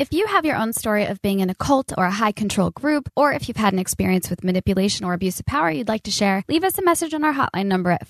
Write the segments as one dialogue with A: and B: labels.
A: If you have your own story of being in a cult or a high control group, or if you've had an experience with manipulation or abuse of power you'd like to share, leave us a message on our hotline number at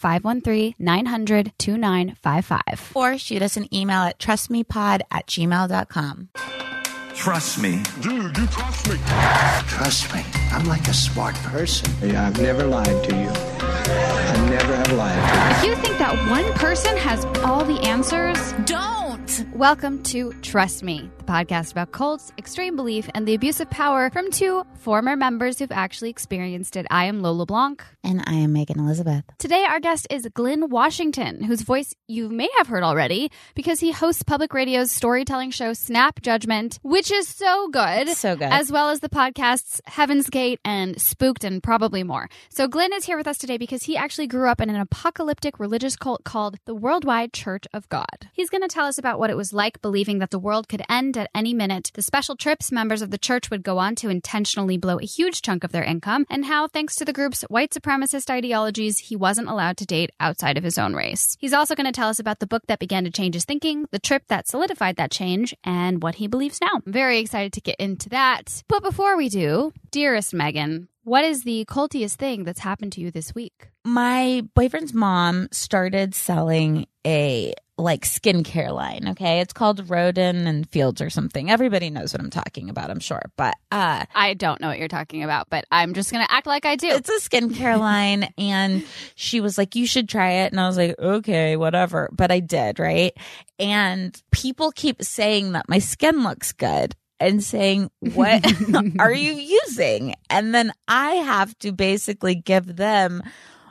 A: 513-900-2955.
B: Or shoot us an email at trustmepod@gmail.com.
C: Trust me.
D: Dude, you trust me.
E: Trust me. I'm like a smart person.
F: Yeah, I've never lied to you. I never have lied to you.
A: If you think that one person has all the answers,
B: Don't!
A: welcome to Trust Me, the podcast about cults, extreme belief, and the abuse of power from two former members who've actually experienced it. I am Lola Blanc.
B: And I am Megan Elizabeth.
A: Today, our guest is Glynn Washington, whose voice you may have heard already because he hosts public radio's storytelling show Snap Judgment, which is so good.
B: So good.
A: As well as the podcasts Heaven's Gate and Spooked and probably more. So Glynn is here with us today because he actually grew up in an apocalyptic religious cult called the Worldwide Church of God. He's going to tell us about what it was like believing that the world could end at any minute, the special trips members of the church would go on to intentionally blow a huge chunk of their income, and how, thanks to the group's white supremacist ideologies, he wasn't allowed to date outside of his own race. He's also going to tell us about the book that began to change his thinking, the trip that solidified that change, and what he believes now. I'm very excited to get into that. But before we do, dearest Megan, what is the cultiest thing that's happened to you this week?
B: My boyfriend's mom started selling a skincare line. Okay. It's called Roden and Fields or something. Everybody knows what I'm talking about, I'm sure. But
A: I don't know what you're talking about, but I'm just going to act like I do.
B: It's a skincare line. And she was like, you should try it. And I was like, okay, whatever. But I did, right? And people keep saying that my skin looks good and saying, what are you using? And then I have to basically give them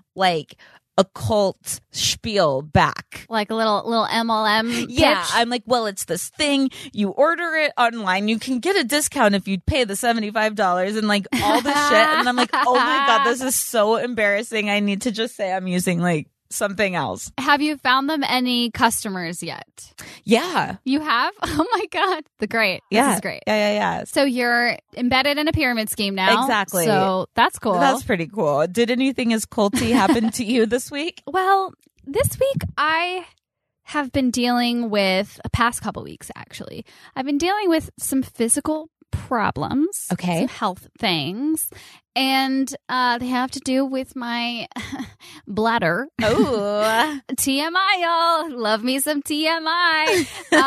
B: a cult spiel back.
A: Like a little MLM
B: Yeah,
A: pitch?
B: I'm like, well, it's this thing. You order it online. You can get a discount if you pay the $75 and all this shit. And I'm like, oh my God, this is so embarrassing. I need to just say I'm using something else.
A: Have you found them any customers yet?
B: Yeah.
A: You have? Oh my God. This is great.
B: Yeah.
A: So you're embedded in a pyramid scheme now.
B: Exactly.
A: So that's cool.
B: That's pretty cool. Did anything as culty happen to you this week?
A: Well, this week I have been dealing with, a past couple weeks actually, I've been dealing with some physical problems.
B: Okay.
A: Some health things. And they have to do with my bladder.
B: Oh.
A: TMI, y'all. Love me some TMI.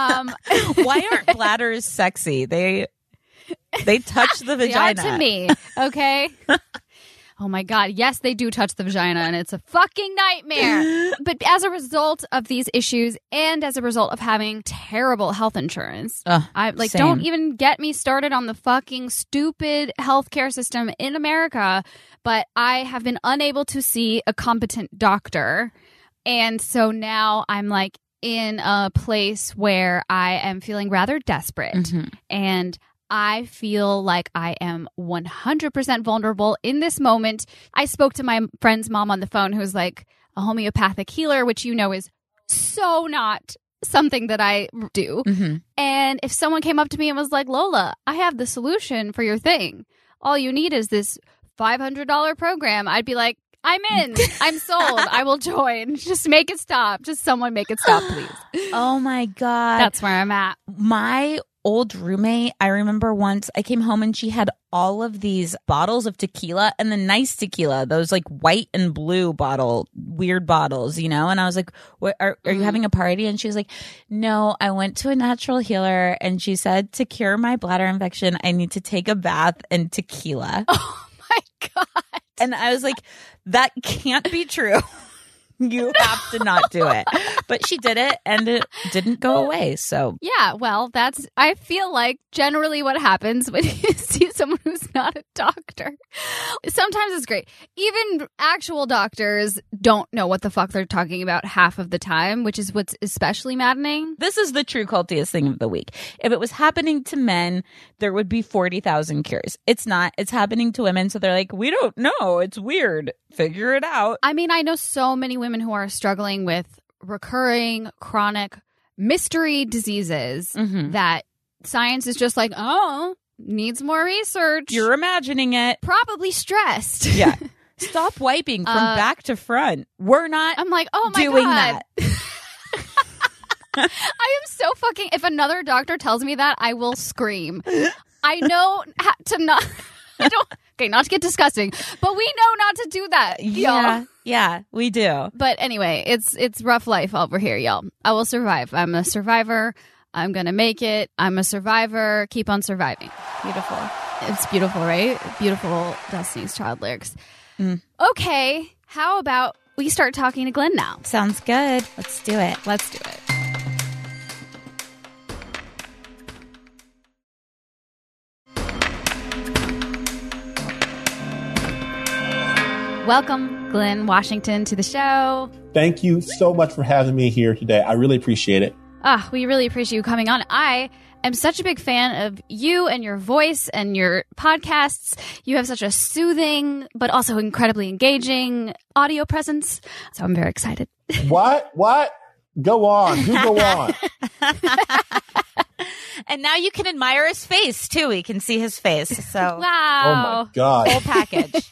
B: Why aren't bladders sexy? They touch the vagina.
A: They are to me, okay? Oh my God. Yes, they do touch the vagina and it's a fucking nightmare. But as a result of these issues and as a result of having terrible health insurance,
B: same.
A: Don't even get me started on the fucking stupid healthcare system in America. But I have been unable to see a competent doctor. And so now I'm in a place where I am feeling rather desperate. Mm-hmm. And I feel like I am 100% vulnerable in this moment. I spoke to my friend's mom on the phone, who's a homeopathic healer, which is so not something that I do. Mm-hmm. And if someone came up to me and was like, Lola, I have the solution for your thing. All you need is this $500 program. I'd be like, I'm in. I'm sold. I will join. Just make it stop. Just someone make it stop, please.
B: Oh my God.
A: That's where I'm at.
B: My old roommate, I remember once I came home and she had all of these bottles of tequila, and the nice tequila, those white and blue weird bottles, and I was like, what, are you having a party? And she was like, no, I went to a natural healer and she said to cure my bladder infection, I need to take a bath in tequila.
A: Oh my God.
B: And I was like, that can't be true. You have to not do it. But she did it and it didn't go away. So
A: yeah, well, I feel like generally what happens when you see someone who's not a doctor. Sometimes it's great. Even actual doctors don't know what the fuck they're talking about half of the time, which is what's especially maddening.
B: This is the true cultiest thing of the week. If it was happening to men, there would be 40,000 cures. It's not. It's happening to women. So they're like, we don't know. It's weird. Figure it out.
A: I mean, I know so many women who are struggling with recurring chronic mystery diseases that science is just needs more research.
B: You're imagining it.
A: Probably stressed.
B: Yeah. Stop wiping from back to front. We're not
A: I'm like, oh my
B: doing
A: God.
B: that.
A: I am so fucking. If another doctor tells me that, I will scream. I know to not. I don't. Okay, not to get disgusting, but we know not to do that. Y'all.
B: Yeah, we do.
A: But anyway, it's rough life over here, y'all. I will survive. I'm a survivor. I'm gonna make it. I'm a survivor. Keep on surviving.
B: Beautiful.
A: It's beautiful, right? Beautiful Destiny's Child lyrics. Okay, how about we start talking to Glenn now?
B: Sounds good. Let's do it.
A: Let's do it. Welcome, Glenn Washington, to the show.
D: Thank you so much for having me here today. I really appreciate it.
A: We really appreciate you coming on. I am such a big fan of you and your voice and your podcasts. You have such a soothing, but also incredibly engaging audio presence. So I'm very excited.
D: What? Go on. You go on.
B: And now you can admire his face, too. We can see his face. So,
D: Oh,
A: Wow.
D: my God.
B: whole package.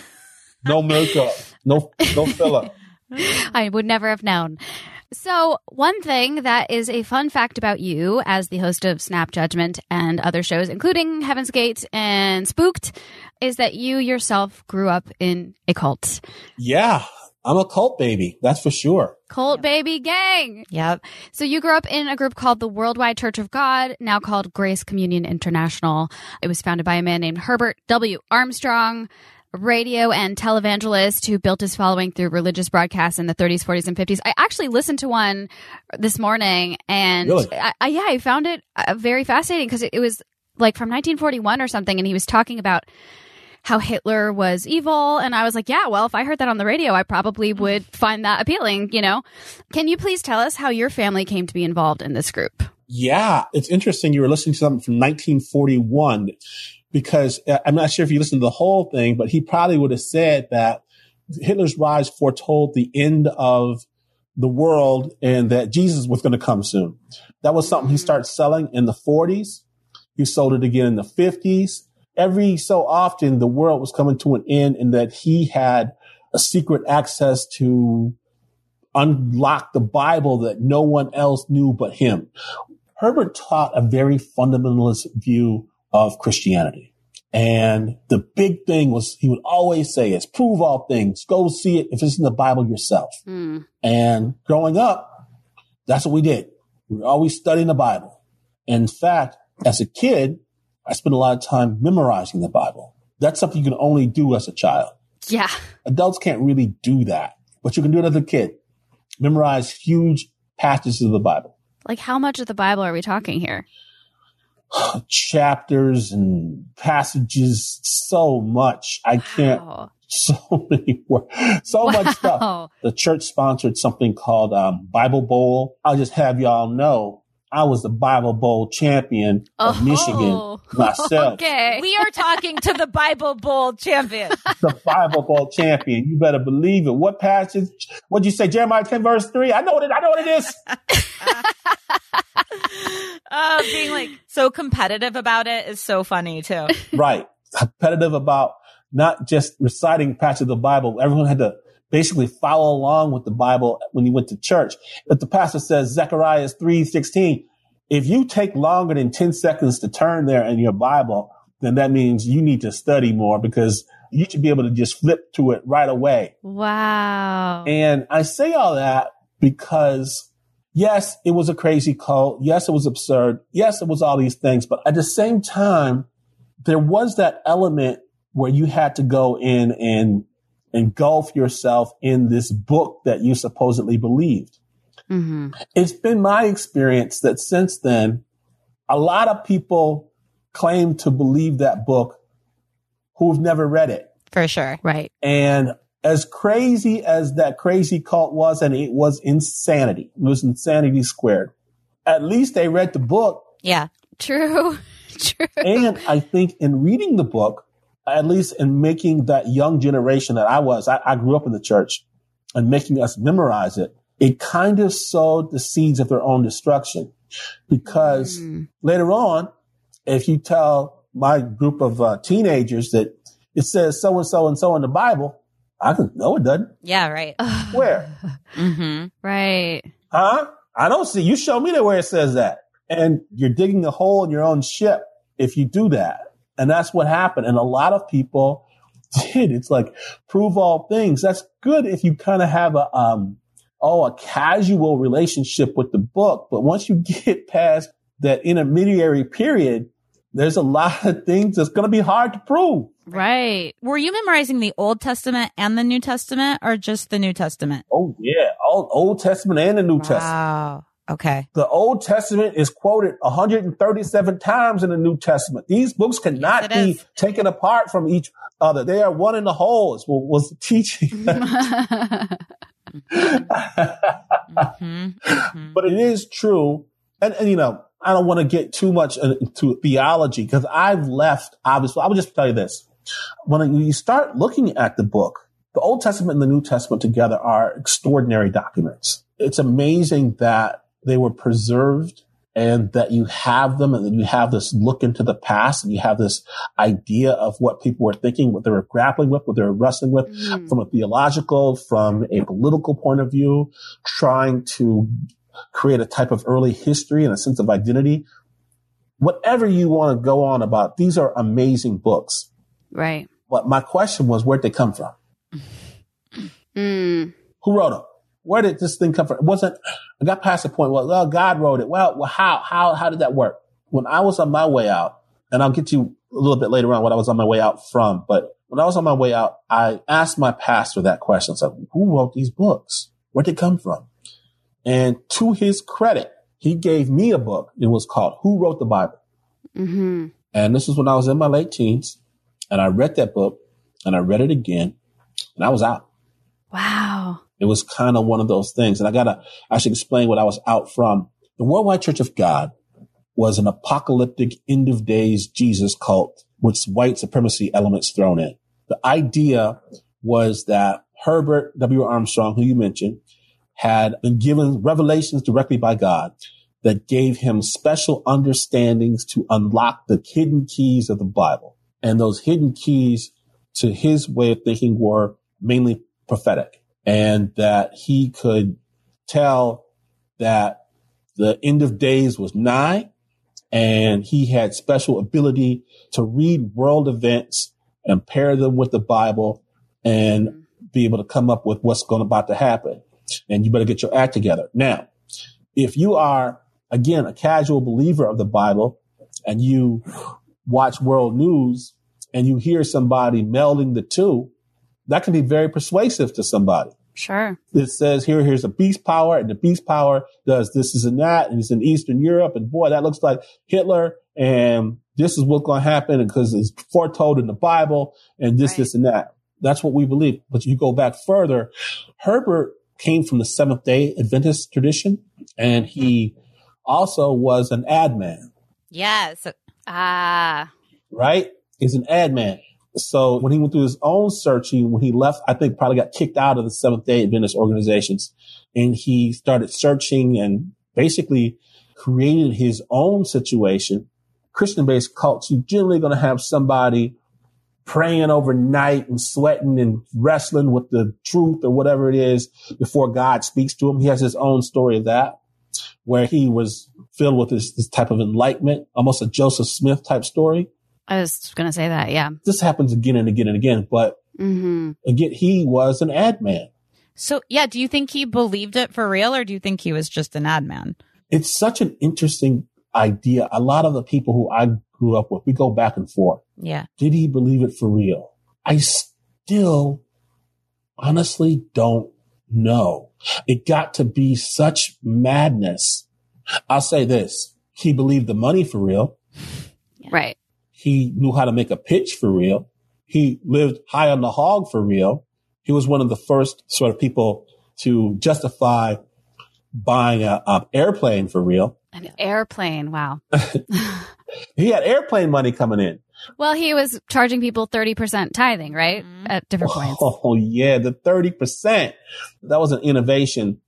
D: No makeup. No filler.
A: I would never have known. So one thing that is a fun fact about you as the host of Snap Judgment and other shows, including Heaven's Gate and Spooked, is that you yourself grew up in a cult.
D: Yeah. I'm a cult baby. That's for sure.
A: Cult baby gang.
B: Yep.
A: So you grew up in a group called the Worldwide Church of God, now called Grace Communion International. It was founded by a man named Herbert W. Armstrong, a radio and televangelist who built his following through religious broadcasts in the 30s, 40s, and 50s. I actually listened to one this morning, and
D: Really?
A: I found it very fascinating because it was like from 1941 or something, and he was talking about how Hitler was evil. And I was like, yeah, well, if I heard that on the radio, I probably would find that appealing, you know? Can you please tell us how your family came to be involved in this group?
D: Yeah. It's interesting. You were listening to something from 1941 because I'm not sure if you listened to the whole thing, but he probably would have said that Hitler's rise foretold the end of the world and that Jesus was going to come soon. That was something he started selling in the 40s. He sold it again in the 50s. Every so often, the world was coming to an end and that he had a secret access to unlock the Bible that no one else knew but him. Herbert taught a very fundamentalist view of Christianity. And the big thing was he would always say is prove all things. Go see it if it's in the Bible yourself. And growing up, that's what we did. We were always studying the Bible. In fact, as a kid, I spent a lot of time memorizing the Bible. That's something you can only do as a child.
A: Yeah.
D: Adults can't really do that, but you can do it as a kid. Memorize huge passages of the Bible.
A: Like, how much of the Bible are we talking here?
D: Chapters and passages, so much. I can't,
A: Wow.
D: so many words, so much
A: Wow.
D: stuff. The church sponsored something called Bible Bowl. I'll just have y'all know I was the Bible Bowl champion of Michigan myself.
A: Okay.
B: We are talking to the Bible Bowl champion.
D: The Bible Bowl champion. You better believe it. What passage? What'd you say? Jeremiah 10 verse 3? I know what it is.
B: Being like so competitive about it is so funny too.
D: Right. Competitive about not just reciting passages of the Bible. Everyone had to basically follow along with the Bible when you went to church. If the pastor says Zechariah 3:16, if you take longer than 10 seconds to turn there in your Bible, then that means you need to study more because you should be able to just flip to it right away.
A: Wow.
D: And I say all that because yes, it was a crazy cult. Yes, it was absurd. Yes, it was all these things. But at the same time, there was that element where you had to go in and engulf yourself in this book that you supposedly believed.
A: Mm-hmm.
D: It's been my experience that since then, a lot of people claim to believe that book who've never read it.
B: For sure.
A: Right.
D: And as crazy as that crazy cult was, and it was insanity, it was insanity squared. At least they read the book.
B: Yeah.
A: True. True.
D: And I think in reading the book, at least in making that young generation that I grew up in the church and making us memorize it, it kind of sowed the seeds of their own destruction. Because later on, if you tell my group of teenagers that it says so and so in the Bible, I can, no, it doesn't.
B: Yeah. Right.
D: Where?
B: Mm-hmm.
A: Right.
D: Huh? I don't see. You show me where it says that. And you're digging a hole in your own ship if you do that. And that's what happened. And a lot of people did. It's like, prove all things. That's good if you kind of have a casual relationship with the book. But once you get past that intermediary period, there's a lot of things that's going to be hard to prove.
A: Right.
B: Were you memorizing the Old Testament and the New Testament, or just the New Testament?
D: Oh, yeah. Old Testament and the New Testament.
B: Wow. Okay.
D: The Old Testament is quoted 137 times in the New Testament. These books cannot be taken apart from each other. They are one in the whole, was the teaching. But it is true. And you know, I don't want to get too much into theology because I've left, obviously. I would just tell you this. When you start looking at the book, the Old Testament and the New Testament together are extraordinary documents. It's amazing that they were preserved and that you have them, and then you have this look into the past, and you have this idea of what people were thinking, what they were grappling with, what they were wrestling with from a theological, from a political point of view, trying to create a type of early history and a sense of identity. Whatever you want to go on about, these are amazing books.
A: Right.
D: But my question was, where'd they come from? Who wrote them? Where did this thing come from? It wasn't, I got past the point, well, God wrote it. Well, how did that work? When I was on my way out, and I'll get to you a little bit later on what I was on my way out from, but when I was on my way out, I asked my pastor that question. I said, who wrote these books? Where'd they come from? And to his credit, he gave me a book. It was called Who Wrote the Bible? Mm-hmm. And this was when I was in my late teens. And I read that book, and I read it again, and I was out.
A: Wow.
D: It was kind of one of those things. And I should explain what I was out from. The Worldwide Church of God was an apocalyptic end of days Jesus cult with white supremacy elements thrown in. The idea was that Herbert W. Armstrong, who you mentioned, had been given revelations directly by God that gave him special understandings to unlock the hidden keys of the Bible. And those hidden keys, to his way of thinking, were mainly prophetic. And that he could tell that the end of days was nigh, and he had special ability to read world events and pair them with the Bible and be able to come up with what's about to happen. And you better get your act together. Now, if you are, again, a casual believer of the Bible and you watch world news and you hear somebody melding the two, that can be very persuasive to somebody.
A: Sure.
D: It says here's a beast power, and the beast power does this and that, and it's in Eastern Europe, and boy, that looks like Hitler, and this is what's going to happen because it's foretold in the Bible, and this and that. That's what we believe. But you go back further, Herbert came from the Seventh-day Adventist tradition, and he also was an ad man.
B: Yes.
D: Right? He's an ad man. So when he went through his own searching, when he left, I think probably got kicked out of the Seventh-day Adventist organizations, and he started searching and basically created his own situation. Christian-based cults, you're generally going to have somebody praying overnight and sweating and wrestling with the truth or whatever it is before God speaks to him. He has his own story of that, where he was filled with this type of enlightenment, almost a Joseph Smith type story.
A: I was going to say that, yeah.
D: This happens again and again and again, but again, he was an ad man.
B: So, yeah, do you think he believed it for real, or do you think he was just an ad man?
D: It's such an interesting idea. A lot of the people who I grew up with, we go back and forth.
B: Yeah.
D: Did he believe it for real? I still honestly don't know. It got to be such madness. I'll say this. He believed the money for real.
A: Right.
D: He knew how to make a pitch for real. He lived high on the hog for real. He was one of the first sort of people to justify buying an airplane for real.
A: An airplane. Wow.
D: He had airplane money coming in.
A: Well, he was charging people 30% tithing, right? At different points.
D: Oh, yeah. The 30%. That was an innovation.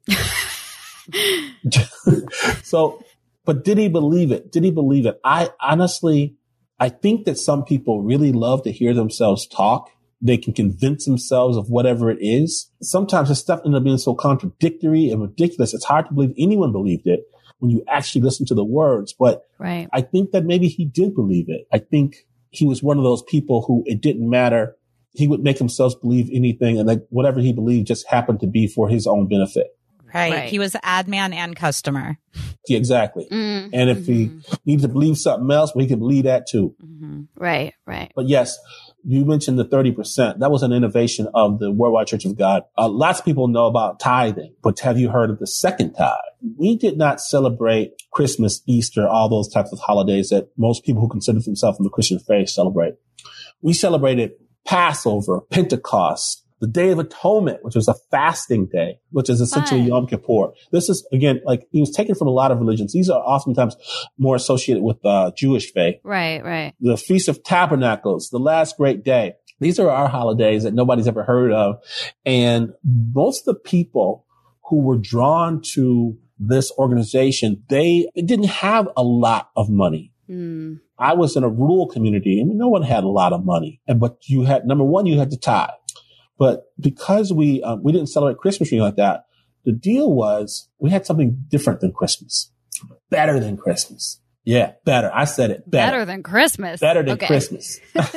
D: So, but did he believe it? Did he believe it? I think that some people really love to hear themselves talk, They can convince themselves of whatever it is. Sometimes this stuff ends up being so contradictory and ridiculous. It's hard to believe anyone believed it when you actually listen to the words. But
A: Right.
D: I think that maybe he did believe it. I think he was one of those people who it didn't matter. He would make himself believe anything, and that whatever he believed just happened to be for his own benefit.
B: Right. He was ad man and customer.
D: Yeah, exactly.
A: Mm-hmm.
D: And if he needed to believe something else, well, he could believe that too.
A: Right. Right.
D: But yes, you mentioned the 30%. That was an innovation of the Worldwide Church of God. Lots of people know about tithing, but have you heard of the second tithe? We did not celebrate Christmas, Easter, all those types of holidays that most people who consider themselves in the Christian faith celebrate. We celebrated Passover, Pentecost, the Day of Atonement, which was a fasting day, which is essentially Yom Kippur. This is, again, like it was taken from a lot of religions. These are oftentimes more associated with Jewish faith.
A: Right. Right.
D: The Feast of Tabernacles, the last great day. These are our holidays that nobody's ever heard of. And most of the people who were drawn to this organization, they didn't have a lot of money. I was in a rural community and no one had a lot of money. But you had, number one, you had to tithe. But because we didn't celebrate Christmas or anything like that, the deal was we had something different than Christmas. Better than Christmas. Yeah, better. I said it.
A: Better than Christmas.
D: Better than Christmas.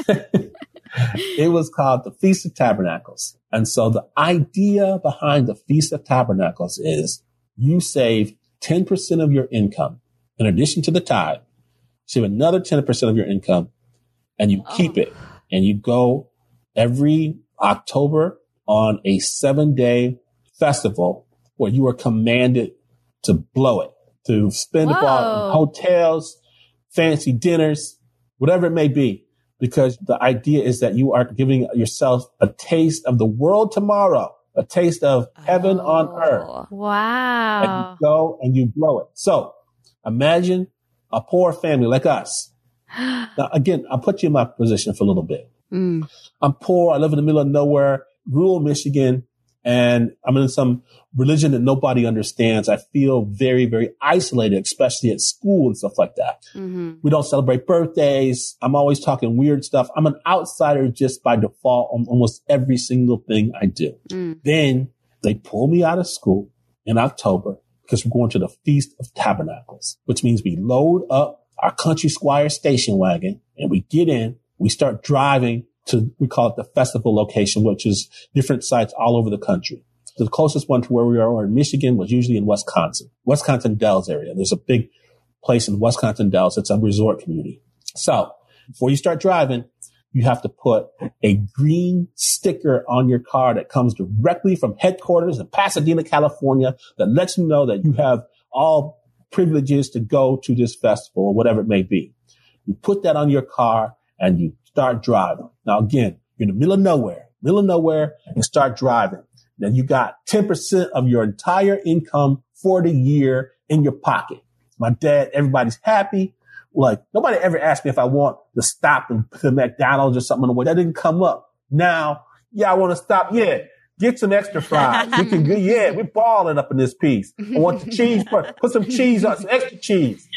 D: It was called the Feast of Tabernacles. And so the idea behind the Feast of Tabernacles is you save 10% of your income in addition to the tithe. Save another 10% of your income and you keep it. And you go every October on a 7-day festival where you are commanded to blow it, to spend it on hotels, fancy dinners, whatever it may be, because the idea is that you are giving yourself a taste of the world tomorrow, a taste of heaven on earth.
A: Wow.
D: And you go and you blow it. So imagine a poor family like us. Now, again, I'll put you in my position for a little bit. I'm poor. I live in the middle of nowhere, rural Michigan, and I'm in some religion that nobody understands. I feel very, very isolated, especially at school and stuff like that. We don't celebrate birthdays. I'm always talking weird stuff. I'm an outsider just by default on almost every single thing I do. Then they pull me out of school in October because we're going to the Feast of Tabernacles, which means we load up our Country Squire station wagon and we get in. We start driving to, we call it the festival location, which is different sites all over the country. The closest one to where we are in Michigan was usually in Wisconsin Dells area. There's a big place in Wisconsin Dells. It's a resort community. So before you start driving, you have to put a green sticker on your car that comes directly from headquarters in Pasadena, California, that lets you know that you have all privileges to go to this festival or whatever it may be. You put that on your car and you start driving. Now, again, you're in the middle of nowhere, and start driving. Then you got 10% of your entire income for the year in your pocket. My dad, everybody's happy. Like, nobody ever asked me if I want to stop and to McDonald's or something on the way. That didn't come up. Now, I want to stop. Yeah, get some extra fries. We can go. Yeah, we're balling up in this piece. I want the cheese. Put some cheese on, some extra cheese.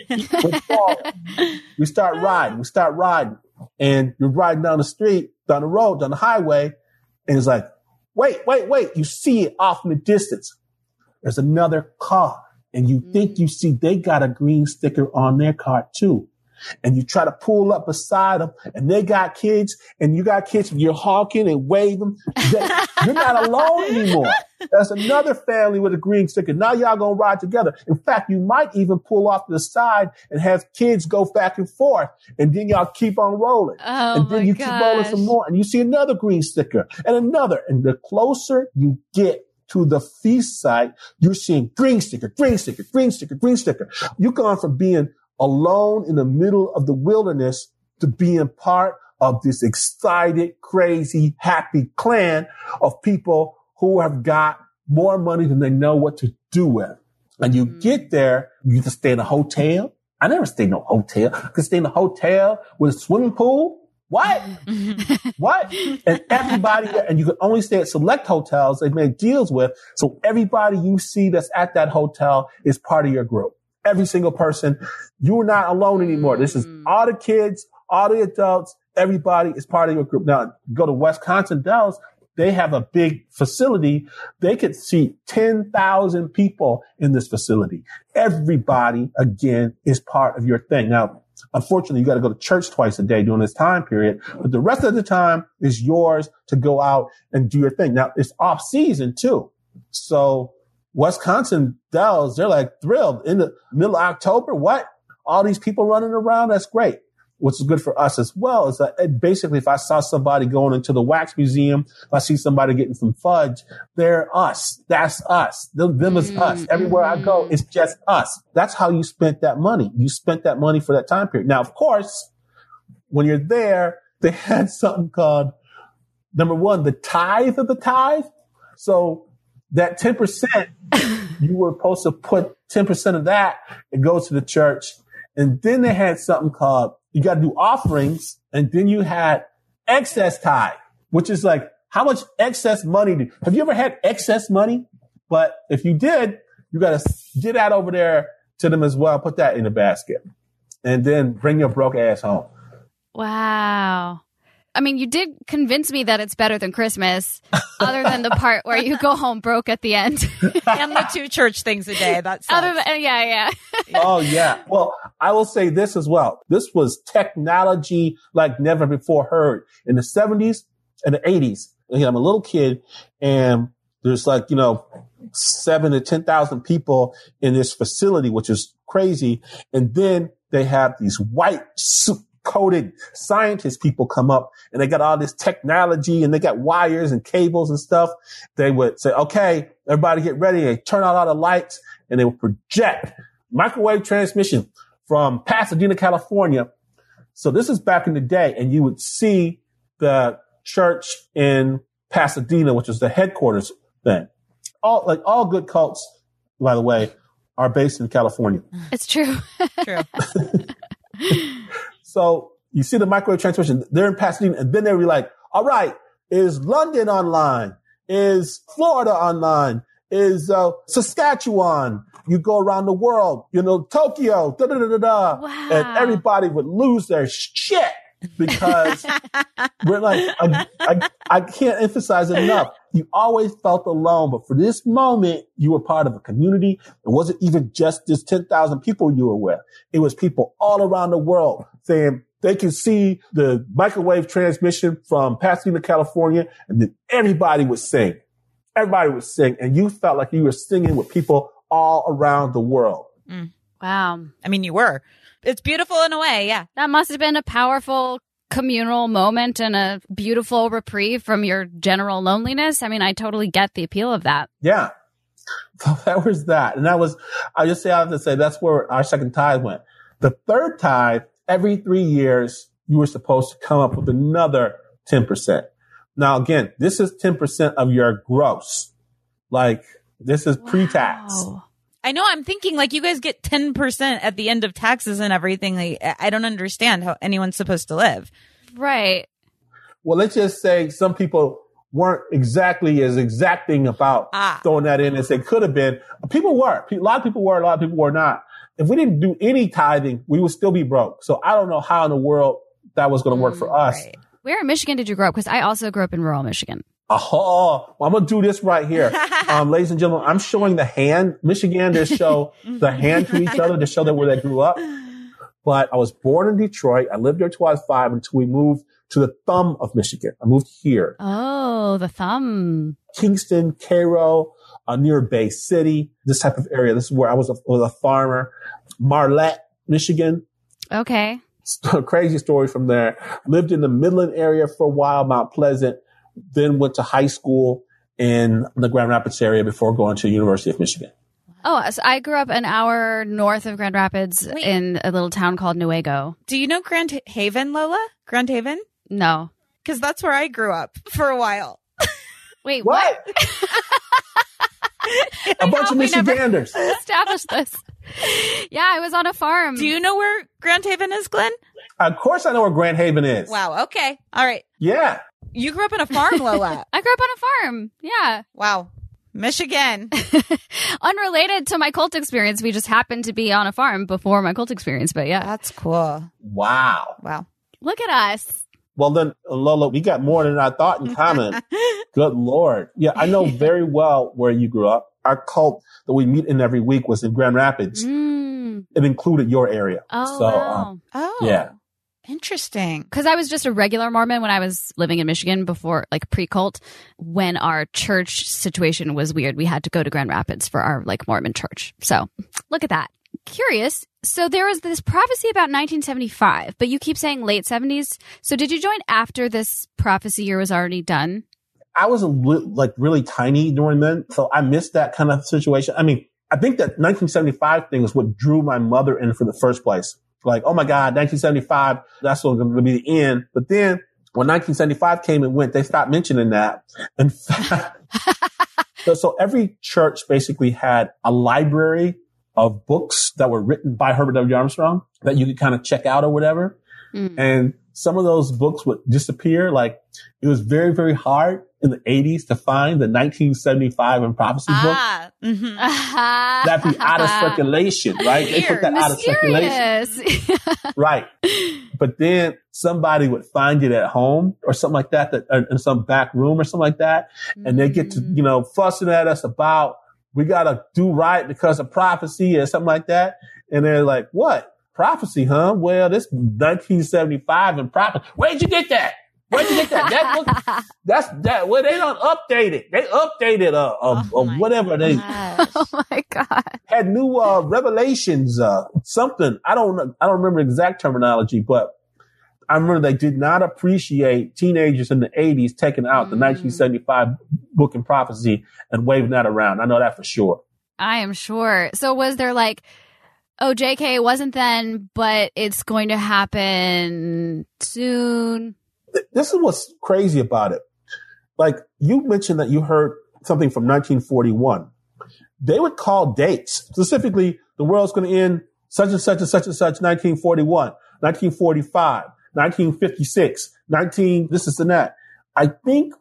D: We start riding. And you're riding down the street, down the road, down the highway. And it's like, wait. You see it off in the distance. There's another car. And you think you see they got a green sticker on their car too. And you try to pull up beside them and they got kids and you got kids and you're honking and waving. You're not alone anymore. There's another family with a green sticker. Now y'all gonna ride together. In fact, you might even pull off to the side and have kids go back and forth. And then y'all keep on rolling. And then you keep rolling some more and you see another green sticker and another. And the closer you get to the feast site, you're seeing green sticker. You're going from being alone in the middle of the wilderness to being part of this excited, crazy, happy clan of people who have got more money than they know what to do with. And you get there, you can stay in a hotel. I never stayed in no hotel. I could stay in a hotel with a swimming pool. What? And everybody, and you can only stay at select hotels they've made deals with. So everybody you see that's at that hotel is part of your group. Every single person. You're not alone anymore. This is all the kids, all the adults, Everybody is part of your group. Now, go to Wisconsin Dells. They have a big facility. They could seat 10,000 people in this facility. Everybody, again, is part of your thing. Now, unfortunately, you got to go to church twice a day during this time period, but the rest of the time is yours to go out and do your thing. Now, it's off season too. So Wisconsin Dells, they're like thrilled in the middle of October. What? All these people running around. That's great. What's good for us as well is that basically if I saw somebody going into the wax museum, if I see somebody getting some fudge, they're us. That's us. Them is us. Everywhere I go, it's just us. That's how you spent that money. You spent that money for that time period. Now, of course, when you're there, they had something called, number one, the tithe of the tithe. So that 10%, you were supposed to put 10% of that and go to the church. And then they had something called, you got to do offerings. And then you had excess tithe, which is like, how much excess money have you ever had excess money? But if you did, you got to get that over there to them as well. Put that in the basket and then bring your broke ass home.
A: Wow. I mean, you did convince me that it's better than Christmas, other than the part where you go home broke at the end.
B: And the 2 church things a day. That's
A: yeah.
D: Oh, yeah. Well, I will say this as well. This was technology like never before heard. In the 70s and the 80s, I'm a little kid, and there's 7,000 to 10,000 people in this facility, which is crazy. And then they have these white suit-coated scientist people come up, and they got all this technology, and they got wires and cables and stuff. They would say, okay, everybody get ready. They turn out all the lights, and they would project microwave transmission from Pasadena, California. So this is back in the day, and you would see the church in Pasadena, which is the headquarters thing. All good cults, by the way, are based in California.
A: It's true.
B: True.
D: So you see the microwave transmission, they're in Pasadena, and then they'll be like, all right, is London online? Is Florida online? Is Saskatchewan? You go around the world, Tokyo,
A: Wow.
D: And everybody would lose their shit because we're like, I can't emphasize it enough. You always felt alone, but for this moment, you were part of a community. It wasn't even just this 10,000 people you were with. It was people all around the world saying they can see the microwave transmission from Pasadena, California, and then everybody would sing. Everybody would sing, and you felt like you were singing with people all around the world.
A: Wow.
B: I mean, you were. It's beautiful in a way, yeah.
A: That must have been a powerful communal moment and a beautiful reprieve from your general loneliness. I mean, I totally get the appeal of that.
D: Yeah. So that was that. And I have to say, that's where our second tithe went. The third tithe, every 3 years, you were supposed to come up with another 10%. Now, again, this is 10% of your gross. This is pre-tax.
A: Wow.
B: I know. I'm thinking you guys get 10% at the end of taxes and everything. I don't understand how anyone's supposed to live.
A: Right.
D: Well, let's just say some people weren't exactly as exacting about throwing that in as they could have been. People were. A lot of people were. A lot of people were not. If we didn't do any tithing, we would still be broke. So I don't know how in the world that was going to work for us.
B: Right.
A: Where in Michigan did you grow up? Because I also grew up in rural Michigan.
D: Oh, well, I'm going to do this right here. Ladies and gentlemen, I'm showing the hand. Michigan, they show the hand to each other to show that where they grew up. But I was born in Detroit. I lived there till I was 5 until we moved to the thumb of Michigan. I moved here.
A: Oh, the thumb. Kingston,
D: Cairo, near Bay City, this type of area. This is where I was a farmer. Marlette, Michigan.
A: Okay.
D: Crazy story from there. Lived in the Midland area for a while, Mount Pleasant. Then went to high school in the Grand Rapids area before going to the University of Michigan.
A: Oh, so I grew up an hour north of Grand Rapids in a little town called Newaygo.
B: Do you know Grand Haven, Lola? Grand Haven?
A: No.
B: Because that's where I grew up for a while.
A: Wait, what?
D: A bunch of Michiganders.
A: Established this. Yeah, I was on a farm.
B: Do you know where Grand Haven is, Glenn?
D: Of course I know where Grand Haven is.
B: Wow. Okay. All right.
D: Yeah.
B: You grew up on a farm, Lola.
A: I grew up on a farm. Yeah.
B: Wow. Michigan.
A: Unrelated to my cult experience. We just happened to be on a farm before my cult experience. But yeah.
B: That's cool.
D: Wow.
B: Wow.
A: Look at us.
D: Well, then, Lola, we got more than I thought in common. Good Lord. Yeah, I know very well where you grew up. Our cult that we meet in every week was in Grand Rapids. It included your area.
A: Oh,
D: so,
A: wow.
D: Yeah.
B: Interesting.
A: Because I was just a regular Mormon when I was living in Michigan before, like pre-cult. When our church situation was weird, we had to go to Grand Rapids for our like Mormon church. So look at that. Curious. So there was this prophecy about 1975, but you keep saying late 70s. So did you join after this prophecy year was already done?
D: I was really tiny during then, so I missed that kind of situation. I mean, I think that 1975 thing is what drew my mother in for the first place. Like, oh my God, 1975, that's going to be the end. But then when 1975 came and went, they stopped mentioning that. In fact, so every church basically had a library of books that were written by Herbert W. Armstrong that you could kind of check out or whatever. And some of those books would disappear. Like it was very, very hard in the 80s to find the 1975 in prophecy book. That'd be out of circulation, right? They put that out of circulation. Right. But then somebody would find it at home or something like that, in some back room or something like that. And they get to, fussing at us about, we got to do right because of prophecy or something like that. And they're like, what? Prophecy, huh? Well, this 1975 in prophecy. Where'd you get that? Where'd you get that? That book, that's that. Well, they don't update it. They updated whatever they.
A: Oh my God.
D: Had new revelations, something. I don't remember exact terminology, but I remember they did not appreciate teenagers in the 80s taking out the 1975 book in prophecy and waving that around. I know that for sure.
A: I am sure. So was there like, oh, JK, it wasn't then, but it's going to happen soon?
D: This is what's crazy about it. Like you mentioned that you heard something from 1941. They would call dates, specifically the world's going to end such and such and such and such, 1941, 1945, 1956, this is and that. I think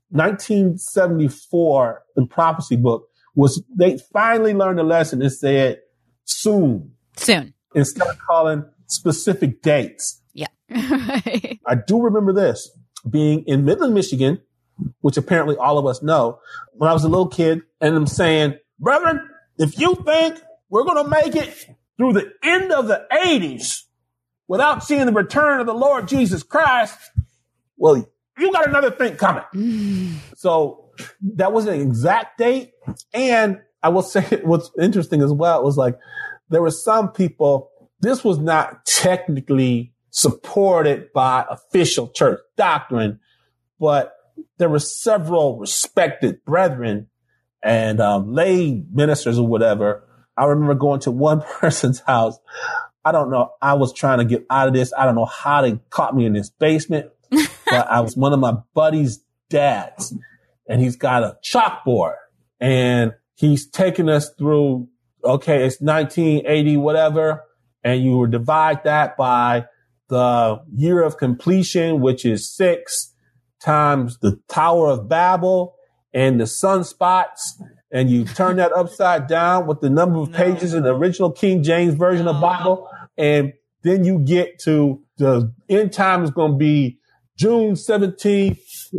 D: 1974 in prophecy book they finally learned a lesson and said soon. Instead of calling specific dates.
B: Yeah.
D: I do remember this being in Midland, Michigan, which apparently all of us know, when I was a little kid, and I'm saying, brethren, if you think we're going to make it through the end of the 80s without seeing the return of the Lord Jesus Christ, well, you got another thing coming. So that was an exact date. And I will say what's interesting as well was like, there were some people, this was not technically supported by official church doctrine, but there were several respected brethren and lay ministers or whatever. I remember going to one person's house. I don't know. I was trying to get out of this. I don't know how they caught me in this basement, but I was one of my buddy's dads, and he's got a chalkboard, and he's taking us through, okay, it's 1980, whatever, and you would divide that by the year of completion, which is 6 times the Tower of Babel and the sunspots, and you turn that upside down with the number of pages in the original King James Version of Bible, and then you get to the end time is going to be June 17th,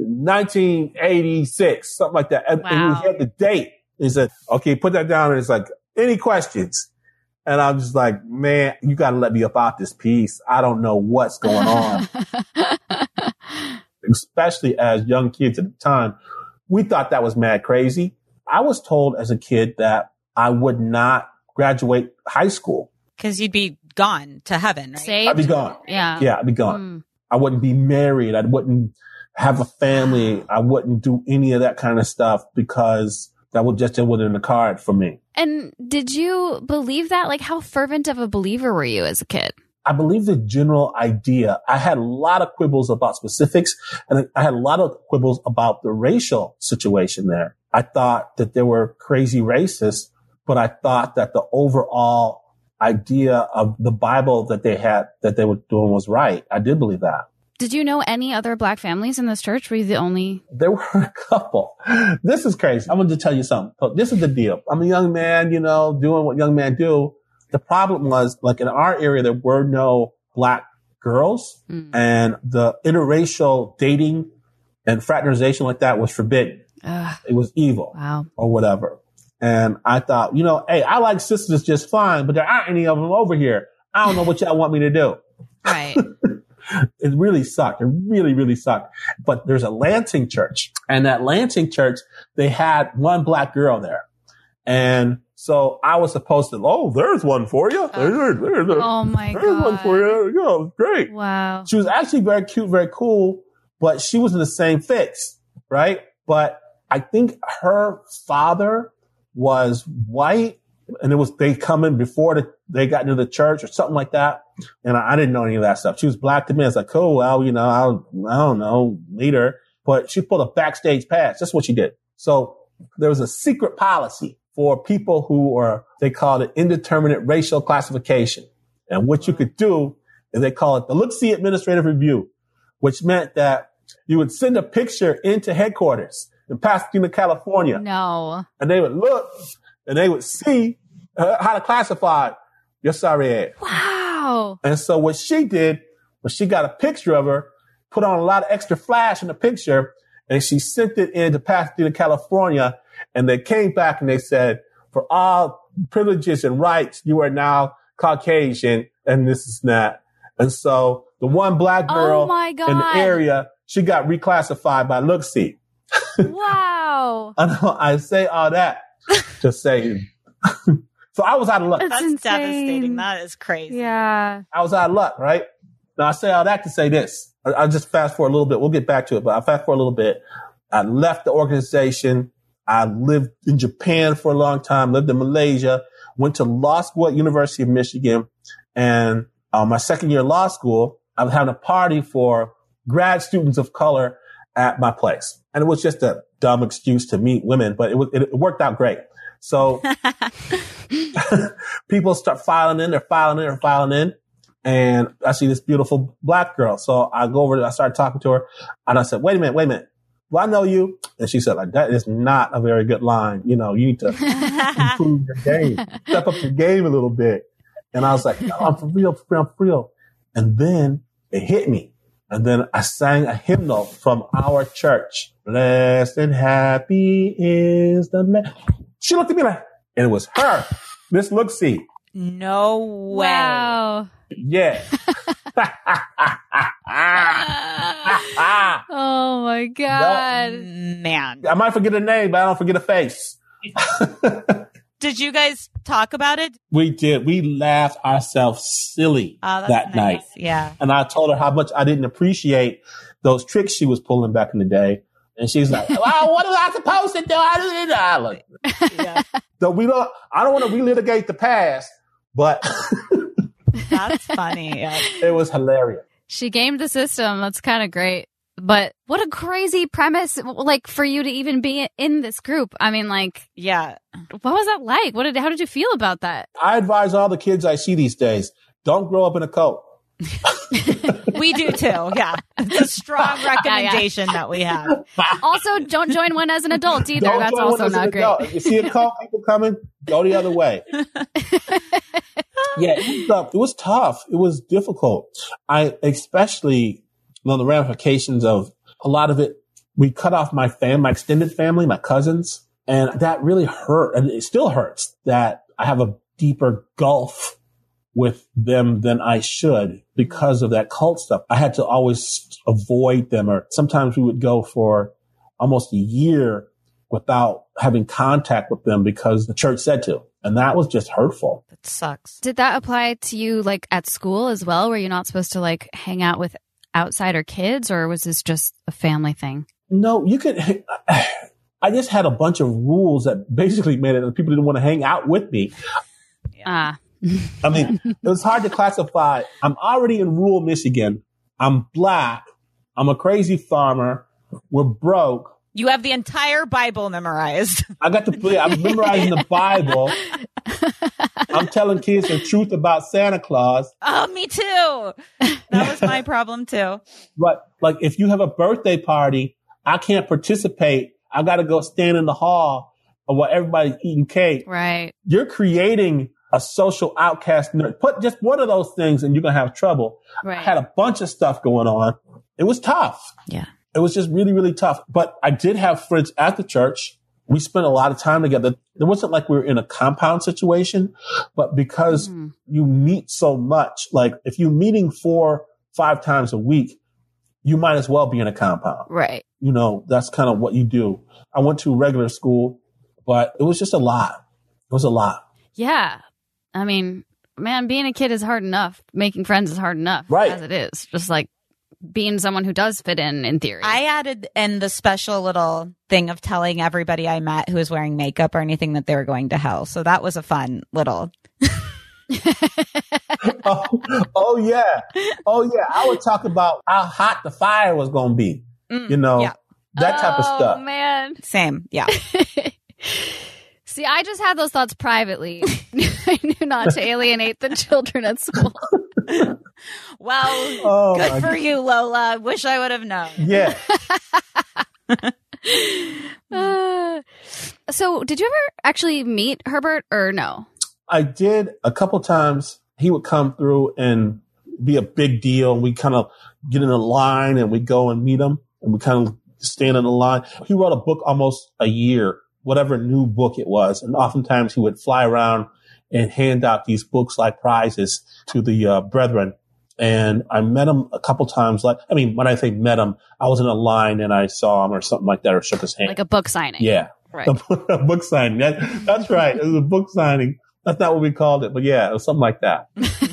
D: 1986, something like that. And you had the date. He said, okay, put that down. And it's like, any questions? And I'm just like, man, you got to let me about this piece. I don't know what's going on. Especially as young kids at the time, we thought that was mad crazy. I was told as a kid that I would not graduate high school.
B: Because you'd be gone to heaven, right?
A: Saved?
D: I'd be gone.
A: Yeah.
D: Yeah, I'd be gone. I wouldn't be married. I wouldn't have a family. I wouldn't do any of that kind of stuff because that would just wasn't in the card for me.
A: And did you believe that? Like, how fervent of a believer were you as a kid?
D: I believe the general idea. I had a lot of quibbles about specifics, and I had a lot of quibbles about the racial situation there. I thought that there were crazy racists, but I thought that the overall idea of the Bible that they were doing was right. I did believe that.
A: Did you know any other black families in this church? Were you the only?
D: There were a couple. This is crazy. I'm going to tell you something. So this is the deal. I'm a young man, doing what young men do. The problem was, like in our area, there were no black girls, and the interracial dating and fraternization like that was forbidden. It was evil.
A: Wow.
D: Or whatever. And I thought, hey, I like sisters just fine, but there aren't any of them over here. I don't know what y'all want me to do.
A: Right.
D: It really sucked. It really, really sucked. But there's a Lansing church, and that Lansing church, they had one black girl there. And so I was supposed to, there's one for you.
A: Oh my God.
D: There's one for you. Yeah, great.
A: Wow.
D: She was actually very cute, very cool, but she was in the same fix, right? But I think her father was white, and they come in before they got into the church or something like that. And I didn't know any of that stuff. She was black to me. I was like, cool, well, I don't know, later. But she pulled a backstage pass. That's what she did. So there was a secret policy for people who they called it indeterminate racial classification. And what you could do is they call it the look-see administrative review, which meant that you would send a picture into headquarters in Pasadena, California.
A: No.
D: And they would look and they would see how to classify your sorry ass.
A: Wow.
D: And so what she did was she got a picture of her, put on a lot of extra flash in the picture, and she sent it into Pasadena, California. And they came back and they said, for all privileges and rights, you are now Caucasian, and this is that. And so the one black girl in the area, she got reclassified by look-see.
A: Wow.
D: I say all that to say, so I was out of luck.
B: That's devastating. That is crazy.
A: Yeah.
D: I was out of luck, right? Now I say all that to say this. I'll just fast forward a little bit. We'll get back to it, but I'll fast forward a little bit. I left the organization. I lived in Japan for a long time, lived in Malaysia, went to law school at University of Michigan. And my second year of law school, I was having a party for grad students of color at my place. And it was just a dumb excuse to meet women, but it worked out great. So people start filing in. And I see this beautiful black girl. So I go over I started talking to her, and I said, wait a minute. Do I know you? And she said, like, that is not a very good line. You need to improve your game, step up your game a little bit. And I was like, no, I'm for real. And then it hit me. And then I sang a hymnal from our church. Blessed and happy is the man. She looked at me like, and it was her, Miss Look-See.
B: No way.
A: Wow.
D: Yeah.
A: Oh my God.
B: Man.
D: I might forget a name, but I don't forget a face.
B: Did you guys talk about it?
D: We did. We laughed ourselves silly that night.
B: Yeah.
D: And I told her how much I didn't appreciate those tricks she was pulling back in the day. And she's like, well, what was I supposed to do? Yeah. So I don't want to relitigate the past, but
B: that's funny. Yeah.
D: It was hilarious.
A: She gamed the system. That's kind of great. But what a crazy premise, like, for you to even be in this group. I mean, like,
B: yeah.
A: What was that like? How did you feel about that?
D: I advise all the kids I see these days, don't grow up in a cult.
B: We do too. Yeah. It's a strong recommendation that we have.
A: Also, don't join one as an adult either. That's also not great.
D: If you see a cult people coming, go the other way. Yeah, it was tough. It was difficult. I especially the ramifications of a lot of it. We cut off my extended family, my cousins, and that really hurt. And it still hurts that I have a deeper gulf with them than I should because of that cult stuff. I had to always avoid them, or sometimes we would go for almost a year without having contact with them because the church said to. And that was just hurtful.
B: That sucks.
A: Did that apply to you, like, at school as well? Were you not supposed to, like, hang out with outsider kids, or was this just a family thing?
D: No, you could. I just had a bunch of rules that basically made it that people didn't want to hang out with me.
A: Yeah.
D: I mean, it was hard to classify. I'm already in rural Michigan. I'm black. I'm a crazy farmer. We're broke.
B: You have the entire Bible memorized.
D: I'm memorizing the Bible. I'm telling kids the truth about Santa Claus.
B: Oh, me too. That was my problem too.
D: But like, if you have a birthday party, I can't participate. I got to go stand in the hall while everybody's eating cake.
A: Right.
D: You're creating a social outcast nerd. Put just one of those things and you're going to have trouble.
A: Right.
D: I had a bunch of stuff going on. It was tough.
B: Yeah.
D: It was just really, really tough. But I did have friends at the church. We spent a lot of time together. It wasn't like we were in a compound situation, but because you meet so much, like if you're meeting 4-5 times a week, you might as well be in a compound.
A: Right.
D: You know, that's kind of what you do. I went to regular school, but it was just a lot. It was a lot.
A: Yeah. I mean, man, being a kid is hard enough. Making friends is hard enough.
D: Right.
A: As it is. Just like being someone who does fit in theory.
B: I added in the special little thing of telling everybody I met who was wearing makeup or anything that they were going to hell. So that was a fun little.
D: Oh yeah. I would talk about how hot the fire was going to be. You know,
B: yeah.
D: that type of stuff.
A: Oh, man.
B: Same. Yeah.
A: See, I just had those thoughts privately. I knew not to alienate the children at school.
B: Well, good for you, Lola. Wish I would have known.
D: Yeah.
A: So did you ever actually meet Herbert or no?
D: I did a couple times. He would come through and be a big deal. We kind of get in a line and we go and meet him and we kind of stand in the line. He wrote a book almost a year, whatever new book it was. And oftentimes he would fly around and hand out these books like prizes to the brethren. And I met him a couple times. When I say met him, I was in a line and I saw him or something like that or shook his hand.
A: Like a book signing.
D: Yeah.
A: Right.
D: A book signing. That's right. It was a book signing. That's not what we called it, but yeah, it was something like that.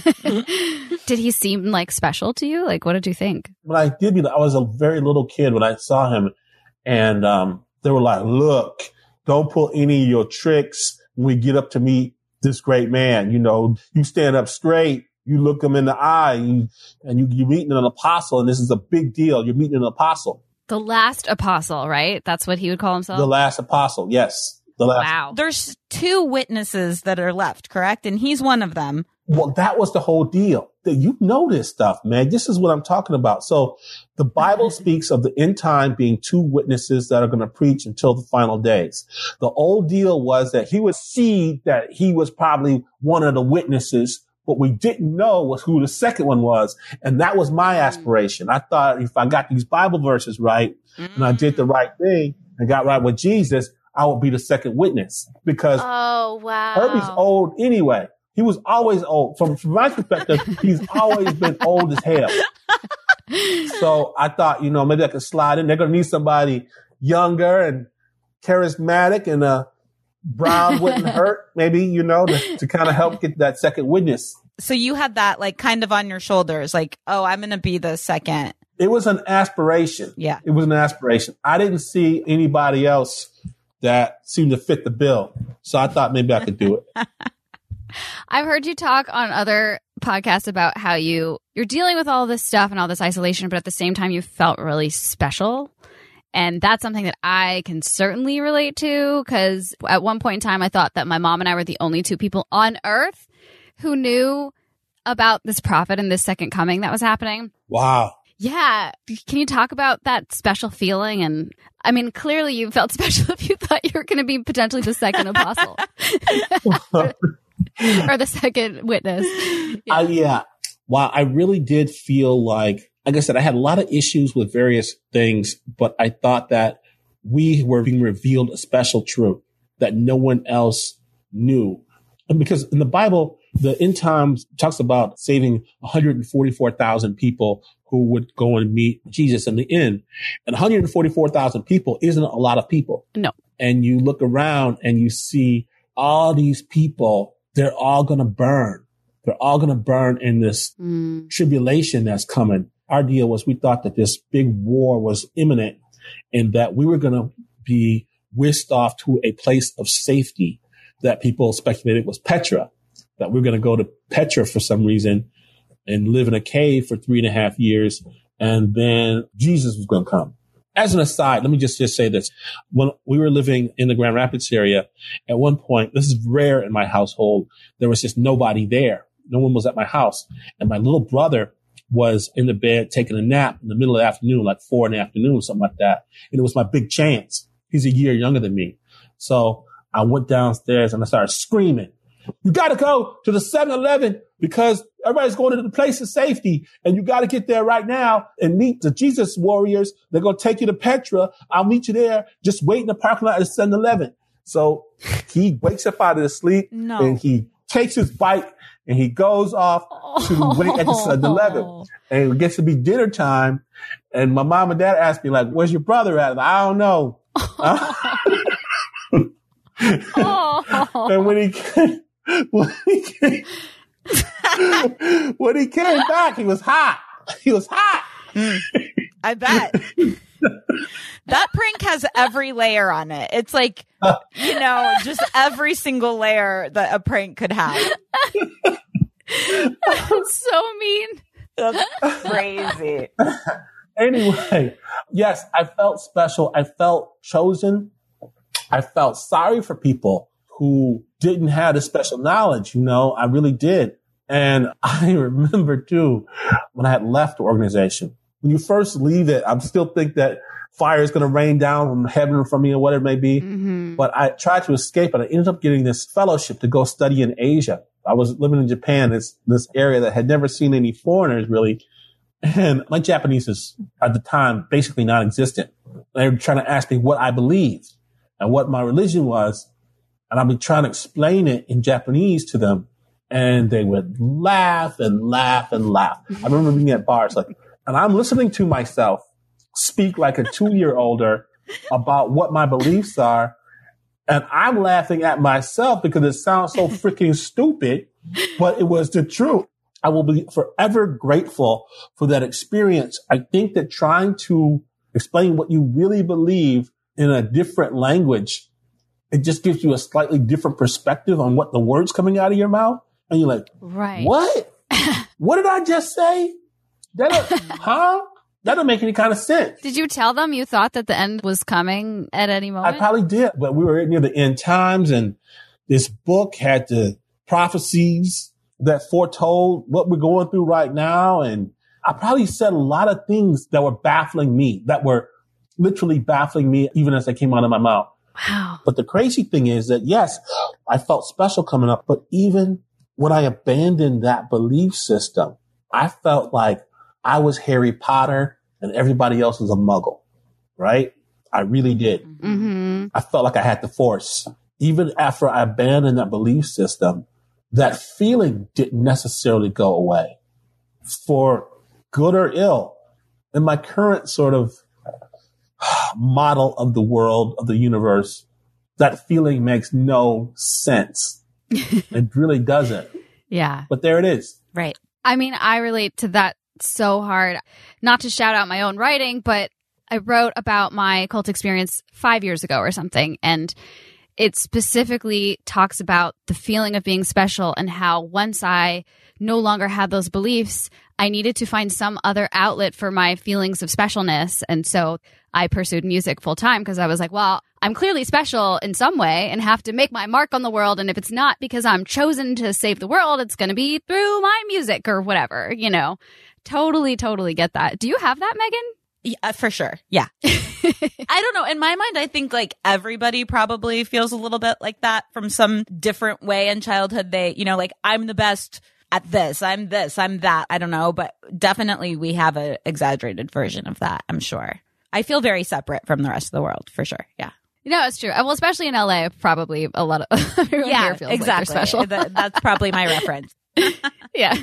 A: Did he seem like special to you? Like, what did you think?
D: When I did meet him, I was a very little kid when I saw him, and they were like, look, don't pull any of your tricks when we get up to meet this great man. You know, you stand up straight, you look him in the eye, and you're meeting an apostle, and this is a big deal. You're meeting an apostle.
A: The last apostle, right? That's what he would call himself?
D: The last apostle, yes.
A: Wow.
B: There's 2 witnesses that are left, correct? And he's one of them.
D: Well, that was the whole deal. You know this stuff, man. This is what I'm talking about. So the Bible speaks of the end time being 2 witnesses that are going to preach until the final days. The old deal was that he would see that he was probably one of the witnesses. What we didn't know was who the second one was. And that was my aspiration. I thought if I got these Bible verses right and I did the right thing and got right with Jesus, I would be the second witness because
A: oh, wow.
D: Herbie's old anyway. He was always old. From my perspective, he's always been old as hell. So I thought, maybe I could slide in. They're going to need somebody younger and charismatic and brown wouldn't hurt, maybe, to kind of help get that second witness.
B: So you had that like kind of on your shoulders, like, oh, I'm going to be the second.
D: It was an aspiration.
B: Yeah.
D: It was an aspiration. I didn't see anybody else that seemed to fit the bill. So I thought maybe I could do it.
A: I've heard you talk on other podcasts about how you're dealing with all this stuff and all this isolation, but at the same time, you felt really special. And that's something that I can certainly relate to because at one point in time, I thought that my mom and I were the only 2 people on earth who knew about this prophet and this second coming that was happening.
D: Wow.
A: Yeah. Can you talk about that special feeling? And I mean, clearly you felt special if you thought you were going to be potentially the second apostle or the second witness.
D: Yeah. Wow. I really did feel like I said, I had a lot of issues with various things, but I thought that we were being revealed a special truth that no one else knew. And because in the Bible, the end times talks about saving 144,000 people who would go and meet Jesus in the end. And 144,000 people isn't a lot of people.
A: No.
D: And you look around and you see all these people, they're all going to burn. They're all going to burn in this tribulation that's coming. Our deal was we thought that this big war was imminent and that we were going to be whisked off to a place of safety that people speculated was Petra, that we're going to go to Petra for some reason and live in a cave for 3.5 years. And then Jesus was going to come. As an aside, let me just say this. When we were living in the Grand Rapids area, at one point, this is rare in my household, there was just nobody there. No one was at my house. And my little brother was in the bed taking a nap in the middle of the afternoon, like 4 PM, something like that. And it was my big chance. He's a year younger than me. So I went downstairs and I started screaming. you got to go to the 7-Eleven because everybody's going to the place of safety and you got to get there right now and meet the Jesus warriors. They're going to take you to Petra. I'll meet you there. Just wait in the parking lot at the 7-Eleven. So he wakes up out of his sleep and he takes his bike and he goes off to wait at the 7-Eleven. And it gets to be dinner time. And my mom and dad asked me, like, where's your brother at? I don't know. And when he came back, he was hot. He was hot.
B: I bet. That prank has every layer on it. It's like, just every single layer that a prank could have.
A: That's so mean.
B: That's crazy.
D: Anyway, yes, I felt special. I felt chosen. I felt sorry for people who didn't have the special knowledge. I really did. And I remember too, when I had left the organization, when you first leave it, I still think that fire is going to rain down from heaven or from me or whatever it may be. Mm-hmm. But I tried to escape and I ended up getting this fellowship to go study in Asia. I was living in Japan, this area that had never seen any foreigners really. And my Japanese is at the time basically non-existent. They were trying to ask me what I believed and what my religion was. And I'd be trying to explain it in Japanese to them. And they would laugh and laugh and laugh. I remember being at bars and I'm listening to myself speak like a 2-year-older about what my beliefs are. And I'm laughing at myself because it sounds so freaking stupid, but it was the truth. I will be forever grateful for that experience. I think that trying to explain what you really believe in a different language, it just gives you a slightly different perspective on what the words coming out of your mouth. And you're like,
A: right.
D: What? What did I just say? Huh? That don't make any kind of sense.
A: Did you tell them you thought that the end was coming at any moment?
D: I probably did, but we were near the end times and this book had the prophecies that foretold what we're going through right now. And I probably said a lot of things that were baffling me, that were literally baffling me even as they came out of my mouth.
A: Wow.
D: But the crazy thing is that, yes, I felt special coming up, but even when I abandoned that belief system, I felt like I was Harry Potter and everybody else was a muggle, right? I really did.
A: Mm-hmm.
D: I felt like I had the force. Even after I abandoned that belief system, that feeling didn't necessarily go away for good or ill. In my current sort of model of the world, of the universe, that feeling makes no sense. It really doesn't.
A: Yeah.
D: But there it is.
B: Right.
A: I mean, I relate to that so hard. Not to shout out my own writing, but I wrote about my cult experience 5 years ago or something. And it specifically talks about the feeling of being special and how once I no longer had those beliefs, I needed to find some other outlet for my feelings of specialness. And so I pursued music full time because I was like, well, I'm clearly special in some way and have to make my mark on the world. And if it's not because I'm chosen to save the world, it's going to be through my music or whatever, Totally get that. Do you have that, Megan?
B: Yeah, for sure. Yeah. I don't know. In my mind, I think like everybody probably feels a little bit like that from some different way in childhood. They, like I'm the best at this, I'm that. I don't know. But definitely we have an exaggerated version of that, I'm sure. I feel very separate from the rest of the world, for sure. Yeah.
A: It's true. Well, especially in LA, probably a lot of everyone here feels
B: exactly.
A: like they're special.
B: That's probably my reference.
A: Yeah.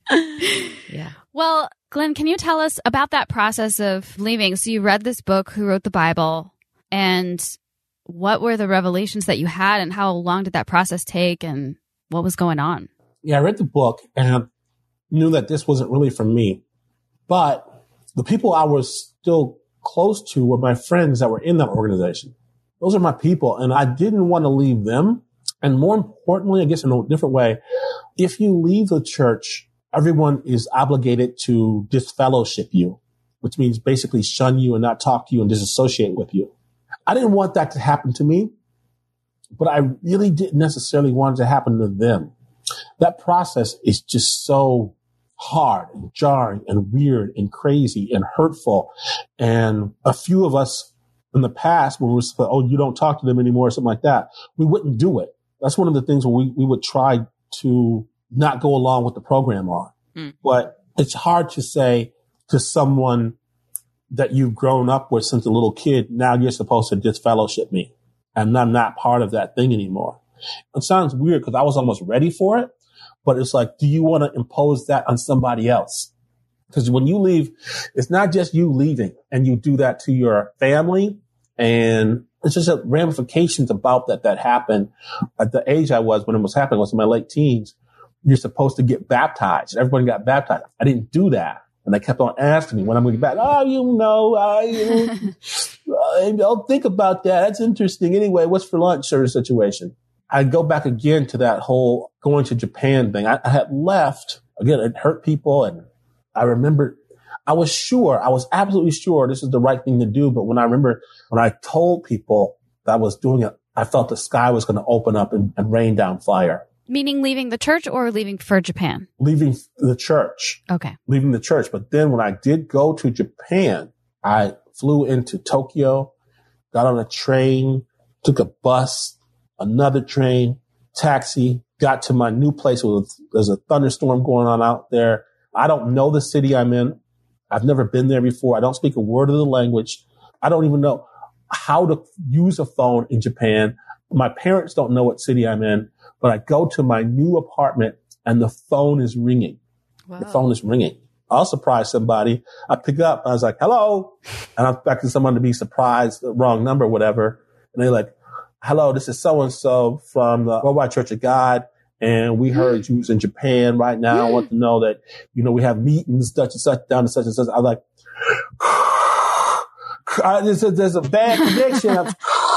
B: Yeah.
A: Well, Glenn, can you tell us about that process of leaving? So you read this book, Who Wrote the Bible, and what were the revelations that you had and how long did that process take and what was going on?
D: Yeah, I read the book and knew that this wasn't really for me. But the people I was still close to were my friends that were in that organization. Those are my people, and I didn't want to leave them. And more importantly, I guess in a different way, if you leave the church, everyone is obligated to disfellowship you, which means basically shun you and not talk to you and disassociate with you. I didn't want that to happen to me, but I really didn't necessarily want it to happen to them. That process is just so hard and jarring and weird and crazy and hurtful. And a few of us in the past, when we were like, oh, you don't talk to them anymore or something like that, we wouldn't do it. That's one of the things where we would try to not go along with the program on. But it's hard to say to someone that you've grown up with since a little kid, now you're supposed to disfellowship me. And I'm not part of that thing anymore. It sounds weird because I was almost ready for it. But it's like, do you want to impose that on somebody else? Because when you leave, it's not just you leaving, and you do that to your family. And it's just ramifications about that happened at the age I was when it was happening. I was in my late teens. You're supposed to get baptized. Everybody got baptized. I didn't do that. And they kept on asking me when I'm going to get back. Don't think about that. That's interesting. Anyway, what's for lunch sort of situation? I go back again to that whole going to Japan thing. I had left. Again, it hurt people. And I remember I was absolutely sure this is the right thing to do. But when I told people that I was doing it, I felt the sky was going to open up and rain down fire.
A: Meaning leaving the church or leaving for Japan?
D: Leaving the church.
A: Okay.
D: Leaving the church. But then when I did go to Japan, I flew into Tokyo, got on a train, took a bus, another train, taxi, got to my new place. There's a thunderstorm going on out there. I don't know the city I'm in. I've never been there before. I don't speak a word of the language. I don't even know how to use a phone in Japan. My parents don't know what city I'm in. But I go to my new apartment and the phone is ringing. Wow. The phone is ringing. I'll surprise somebody. I pick up. I was like, hello. And I'm expecting someone to be surprised, the wrong number, whatever. And they're like, hello, this is so-and-so from the Worldwide Church of God. And we heard you was in Japan right now. I want to know that, we have meetings, such and such, down to such and such. I was like, there's a bad connection.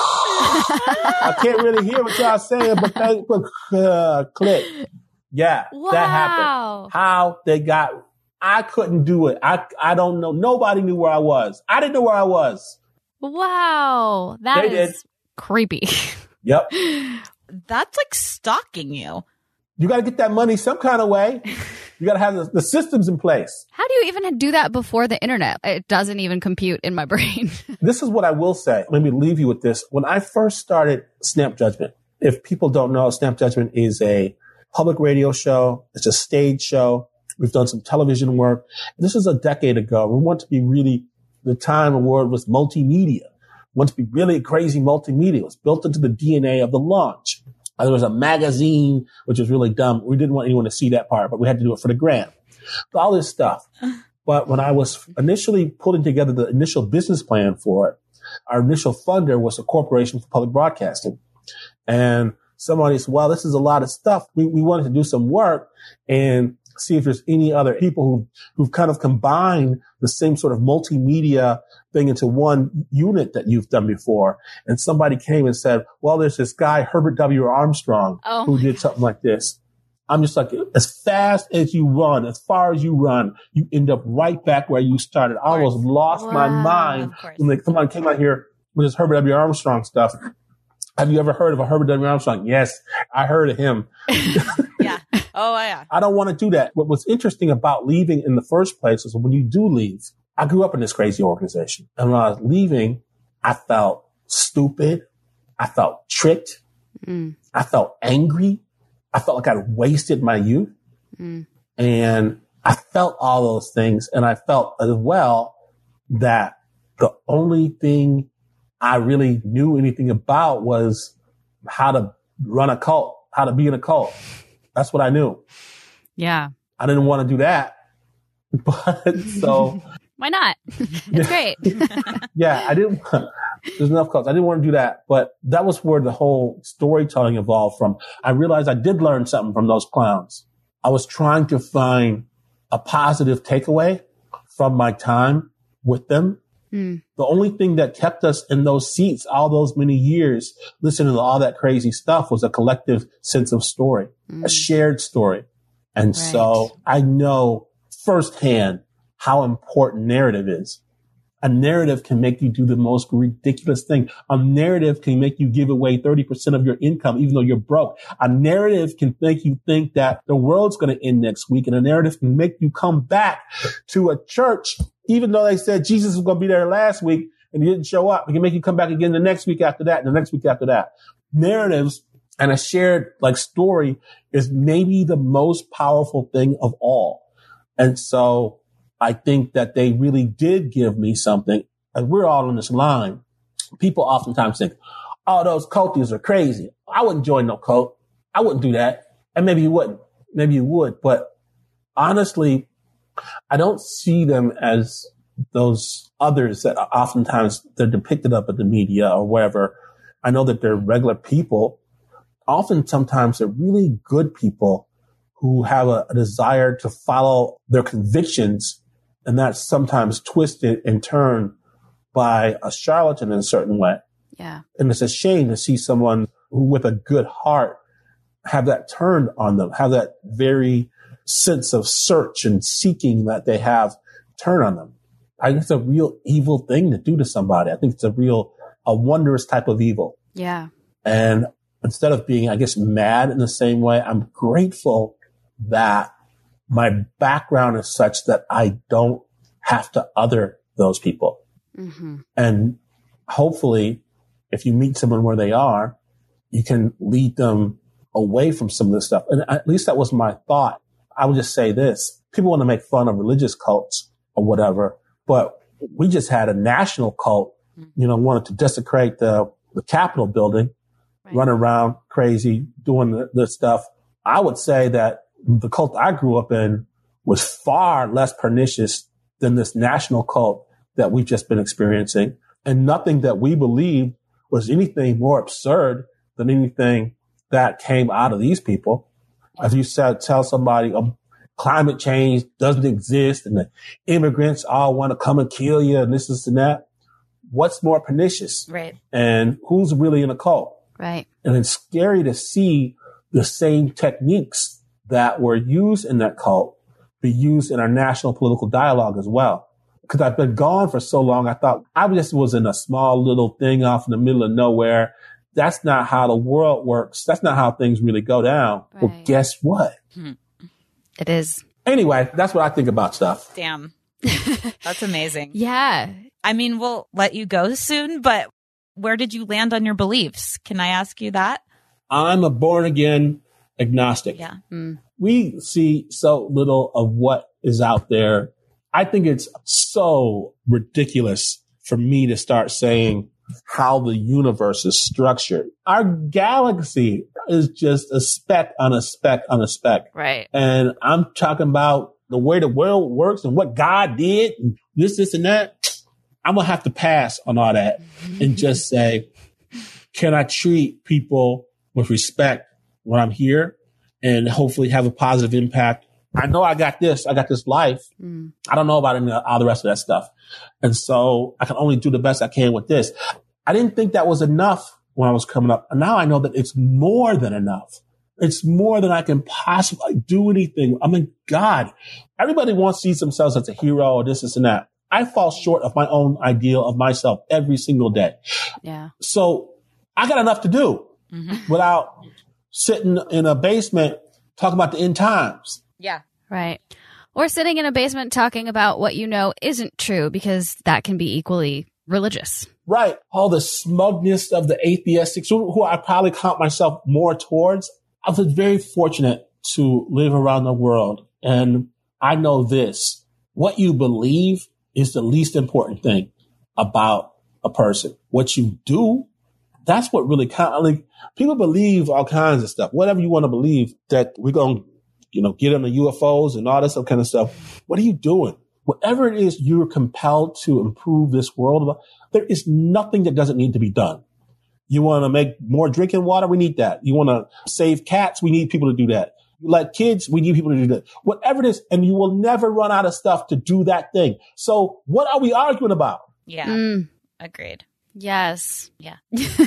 D: I can't really hear what y'all saying, but click. Yeah,
A: wow.
D: That happened. How they I couldn't do it. I don't know. Nobody knew where I was. I didn't know where I was.
A: Wow. That is creepy.
D: Yep.
B: That's like stalking you.
D: You got to get that money some kind of way. You got to have the systems in place.
A: How do you even do that before the internet? It doesn't even compute in my brain. This
D: is what I will say. Let me leave you with this. When I first started Snap Judgment, if people don't know, Snap Judgment is a public radio show. It's a stage show. We've done some television work. This is a decade ago. We want to be really, the time award was multimedia. We want to be really crazy multimedia. It was built into the DNA of the launch. There was a magazine, which was really dumb. We didn't want anyone to see that part, but we had to do it for the gram. All this stuff. But when I was initially putting together the initial business plan for it, our initial funder was a Corporation for Public Broadcasting. And somebody said, well, this is a lot of stuff. We wanted to do some work and see if there's any other people who've kind of combined the same sort of multimedia thing into one unit that you've done before. And somebody came and said, well, there's this guy, Herbert W. Armstrong, who did something like this. I'm just like, as fast as you run, as far as you run, you end up right back where you started. I almost lost my mind when someone came out here with this Herbert W. Armstrong stuff. Have you ever heard of a Herbert W. Armstrong? Yes, I heard of him.
B: Yeah. Oh, yeah.
D: I don't want to do that. What was interesting about leaving in the first place is when you do leave, I grew up in this crazy organization. And when I was leaving, I felt stupid. I felt tricked. I felt angry. I felt like I wasted my youth. And I felt all those things. And I felt as well that the only thing I really knew anything about was how to run a cult, how to be in a cult. That's what I knew.
A: Yeah.
D: I didn't want to do that. But so.
A: Why not? It's great.
D: Yeah, there's enough cults. I didn't want to do that. But that was where the whole storytelling evolved from. I realized I did learn something from those clowns. I was trying to find a positive takeaway from my time with them. The only thing that kept us in those seats all those many years listening to all that crazy stuff was a collective sense of story, a shared story. And so I know firsthand how important narrative is. A narrative can make you do the most ridiculous thing. A narrative can make you give away 30% of your income, even though you're broke. A narrative can make you think that the world's going to end next week. And a narrative can make you come back to a church, even though they said Jesus was going to be there last week and he didn't show up. It can make you come back again the next week after that and the next week after that. Narratives And a shared like story is maybe the most powerful thing of all. And so I think that they really did give me something. And we're all on this line. People oftentimes think, oh, those cultists are crazy. I wouldn't join no cult. I wouldn't do that. And maybe you wouldn't. Maybe you would. But honestly, I don't see them as those others that oftentimes they're depicted up in the media or wherever. I know that they're regular people. Often, sometimes they're really good people who have a desire to follow their convictions, and that's sometimes twisted and turned by a charlatan in a certain way.
A: Yeah.
D: And it's a shame to see someone who with a good heart have that turned on them, have that very sense of search and seeking that they have turn on them. I think it's a real evil thing to do to somebody. I think it's a wondrous type of evil.
A: Yeah.
D: And instead of being, I guess, mad in the same way, I'm grateful that my background is such that I don't have to other those people.
A: Mm-hmm.
D: And hopefully, if you meet someone where they are, you can lead them away from some of this stuff. And at least that was my thought. I would just say this. People want to make fun of religious cults or whatever, but we just had a national cult, wanted to desecrate the Capitol building, run around crazy, doing the stuff. I would say that the cult I grew up in was far less pernicious than this national cult that we've just been experiencing. And nothing that we believed was anything more absurd than anything that came out of these people. If you tell somebody climate change doesn't exist and the immigrants all want to come and kill you and this and that, what's more pernicious?
A: Right.
D: And who's really in a cult?
A: Right.
D: And it's scary to see the same techniques that were used in that cult be used in our national political dialogue as well. Because I've been gone for so long, I thought I just was in a small little thing off in the middle of nowhere. That's not how the world works. That's not how things really go down.
A: Right.
D: Well, guess what?
A: It is.
D: Anyway, that's what I think about stuff.
B: Damn. That's amazing.
A: Yeah.
B: I mean, we'll let you go soon, but where did you land on your beliefs? Can I ask you that?
D: I'm a born again agnostic.
B: Yeah.
D: We see so little of what is out there. I think it's so ridiculous for me to start saying how the universe is structured. Our galaxy is just a speck on a speck on a speck.
A: Right.
D: And I'm talking about the way the world works and what God did and this and that. I'm going to have to pass on all that and just say, can I treat people with respect when I'm here and hopefully have a positive impact? I know I got this life. I don't know about all the rest of that stuff. And so I can only do the best I can with this. I didn't think that was enough when I was coming up. And now I know that it's more than enough. It's more than I can possibly do anything. I mean, God, everybody wants to see themselves as a hero or this and that. I fall short of my own ideal of myself every single day.
A: Yeah.
D: So I got enough to do without sitting in a basement talking about the end times.
B: Yeah.
A: Right. Or sitting in a basement talking about what you know isn't true, because that can be equally religious.
D: Right. All the smugness of the atheistics, who I probably count myself more towards. I was very fortunate to live around the world. And I know this. What you believe is the least important thing about a person. What you do, that's what really counts. Like, people believe all kinds of stuff. Whatever you want to believe, that we're going to, get on the UFOs and all this kind of stuff. What are you doing? Whatever it is you're compelled to improve this world, there is nothing that doesn't need to be done. You want to make more drinking water? We need that. You want to save cats? We need people to do that. You like kids? We need people to do that. Whatever it is, and you will never run out of stuff to do that thing. So what are we arguing about?
B: Yeah. Agreed.
A: Yes.
B: Yeah.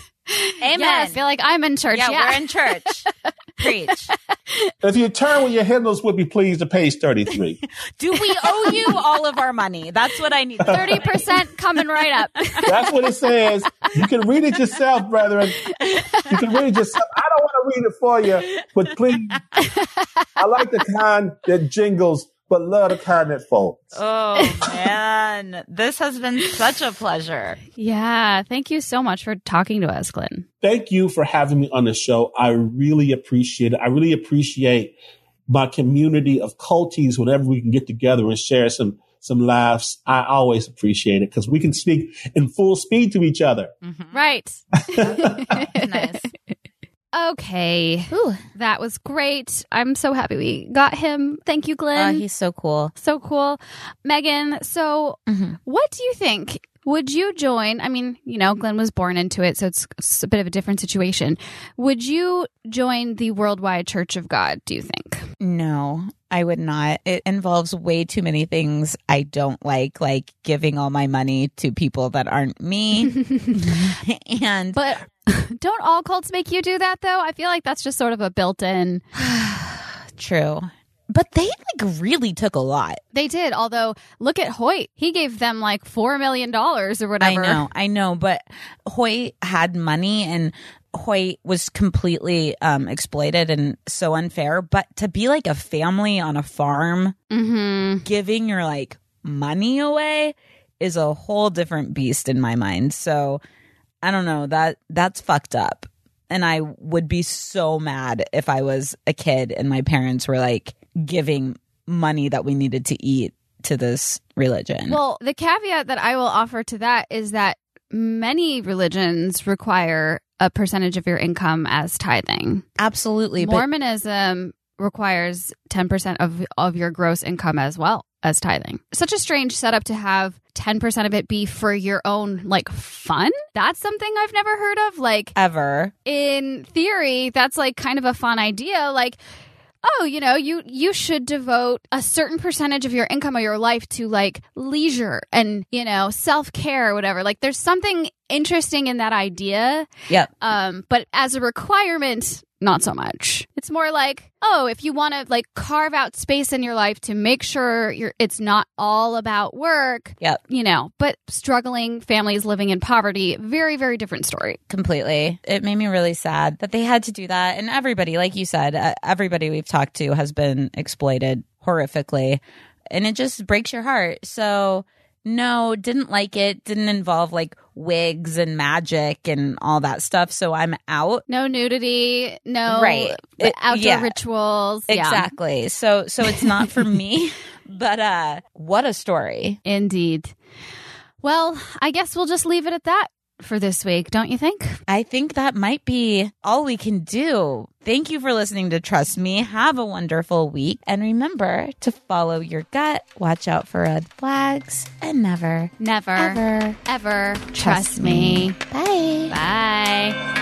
A: Amen. Yeah, I feel like I'm in church.
B: Yeah, we're in church. Preach.
D: If you turn with your hymnals, would be pleased to page 33.
B: Do we owe you all of our money? That's what I need.
A: 30% coming right up.
D: That's what it says. You can read it yourself, brethren. You can read it yourself. I don't want to read it for you, but please. I like the kind that jingles but love the Cabinet folks.
B: Oh, man. This has been such a pleasure.
A: Yeah. Thank you so much for talking to us, Glenn.
D: Thank you for having me on the show. I really appreciate it. I really appreciate my community of culties whenever we can get together and share some laughs. I always appreciate it because we can speak in full speed to each other.
B: Mm-hmm.
A: Right.
B: Nice.
A: Okay.
B: Ooh.
A: That was great. I'm so happy we got him. Thank you, Glenn.
B: He's so cool.
A: So cool. Megan, so what do you think? Would you join? I mean, you know, Glenn was born into it, so it's a bit of a different situation. Would you join the Worldwide Church of God, do you think?
B: No, I would not. It involves way too many things I don't like giving all my money to people that aren't me. And
A: But don't all cults make you do that, though? I feel like that's just sort of a built-in.
B: true. But they really took a lot.
A: They did, although look at Hoyt. He gave them like $4 million or whatever.
B: I know. But Hoyt had money and Hoyt was completely exploited and so unfair. But to be like a family on a farm giving your money away is a whole different beast in my mind. So I don't know, that's fucked up. And I would be so mad if I was a kid and my parents were giving money that we needed to eat to this religion.
A: Well, the caveat that I will offer to that is that many religions require a percentage of your income as tithing.
B: Absolutely.
A: Mormonism requires 10% of your gross income as well as tithing. Such a strange setup to have 10% of it be for your own fun. That's something I've never heard of.
B: Ever.
A: In theory, that's kind of a fun idea. Oh, you should devote a certain percentage of your income or your life to leisure and, self-care or whatever. There's something interesting in that idea.
B: Yep.
A: But as a requirement, not so much. It's more if you want to carve out space in your life to make sure it's not all about work.
B: Yep.
A: But struggling families living in poverty, very, very different story.
B: Completely. It made me really sad that they had to do that. And everybody, like you said, everybody we've talked to has been exploited horrifically. And it just breaks your heart. So no, didn't like it. Didn't involve wigs and magic and all that stuff. So I'm out.
A: No nudity. No outdoor rituals.
B: Exactly.
A: Yeah.
B: So it's not for me. But what a story.
A: Indeed. Well, I guess we'll just leave it at that for this week, don't you think?
B: I think that might be all we can do. Thank you for listening to Trust Me. Have a wonderful week. And remember to follow your gut, watch out for red flags, and never,
A: ever
B: trust
A: me.
B: Bye.
A: Bye.